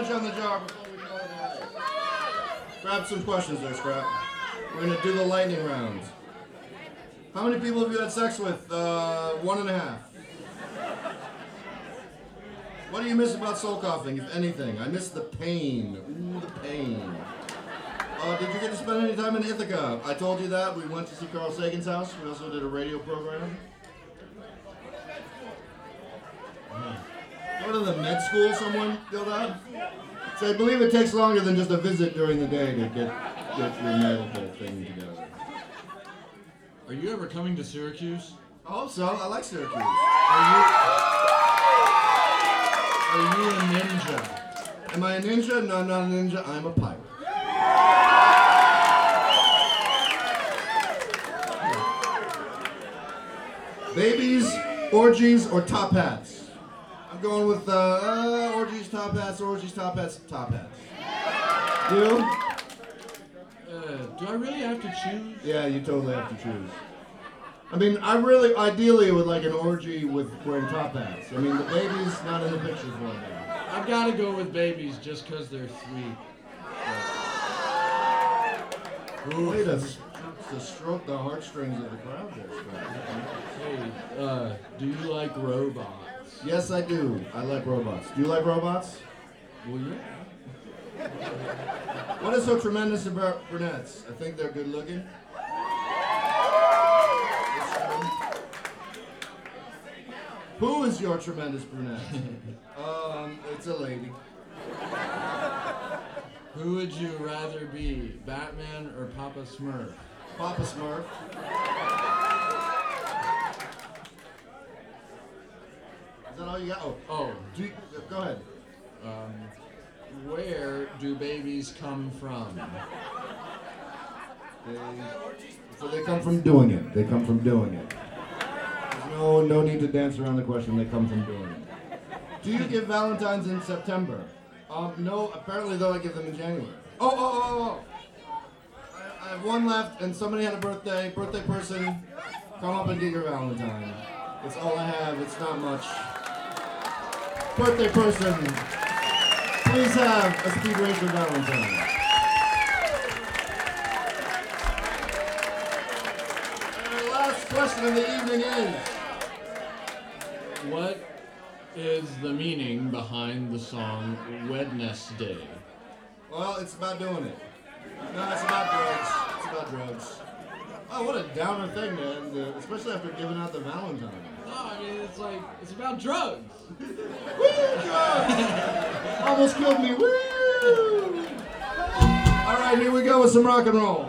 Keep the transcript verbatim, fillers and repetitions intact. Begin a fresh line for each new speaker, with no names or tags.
put you on the job before we call it a night. Grab some questions there, Scrap. We're gonna do the lightning round. How many people have you had sex with? Uh, one and a half. What do you miss about soul coughing, if anything? I miss the pain. Ooh, the pain. Uh, did you get to spend any time in Ithaca? I told you that. We went to see Carl Sagan's house. We also did a radio program. Go to the med school, someone filled out? So I believe it takes longer than just a visit during the day to get, get your medical thing together.
Are you ever coming to Syracuse?
I hope so. I like Syracuse.
Are you, are you a ninja?
Am I a ninja? No, I'm not a ninja. I'm a pirate. Babies, orgies, or top hats? I'm going with uh, uh, orgies, top hats, orgies, top hats, top hats. You?
Uh, do I really have to choose?
Yeah, you totally have to choose. I mean, I really, ideally, would like an orgy with wearing top hats. I mean, the baby's not in the picture for me.
I've got to go with babies just because they're sweet.
Ooh, Way to, to stroke the heartstrings of the crowd there,
Hey, uh, do you like robots?
Yes, I do. I like robots. Do you like robots?
Well, yeah.
What is so tremendous about brunettes? I think they're good looking. Who is your tremendous brunette? um, it's a lady.
Who would you rather be, Batman or Papa Smurf?
Papa Smurf. Is that all you got? Oh,
Oh,
do you, go ahead.
um, where do babies come from?
They, so they come from doing it. They come from doing it. There's no no need to dance around the question. They come from doing it. Do you give Valentines in September? Um, no. Apparently, though, I give them in January. Oh, oh, oh, oh. I, I have one left, and somebody had a birthday. Birthday person, come up and get your Valentine. It's all I have. It's not much. Birthday person, please have a Speed Racer Valentine. Question of the evening is,
What is the meaning behind the song Wednesday?
well, it's about doing it. No, it's about drugs. It's about drugs. Oh, what a downer thing, man. uh, Especially after giving out the Valentine.
No, I mean, it's like, it's about drugs.
Woo, drugs! Almost killed me. Woo! All right, here we go with some rock and roll.